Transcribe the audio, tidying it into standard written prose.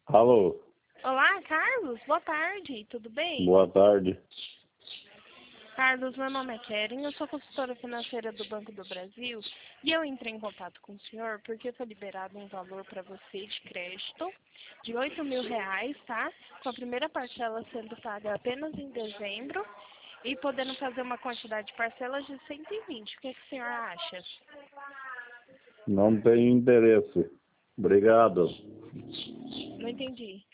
Alô, Olá, Carlos. Boa tarde. Tudo bem? boa tarde. Carlos, meu nome é Keren, eu sou consultora financeira do Banco do Brasil e eu entrei em contato com o senhor porque foi liberado um valor para você de crédito de R$ 8.000, tá? Com a primeira parcela sendo paga apenas em dezembro e podendo fazer uma quantidade de parcelas de 120. O que o senhor acha? Não tenho interesse. Obrigado. Não entendi.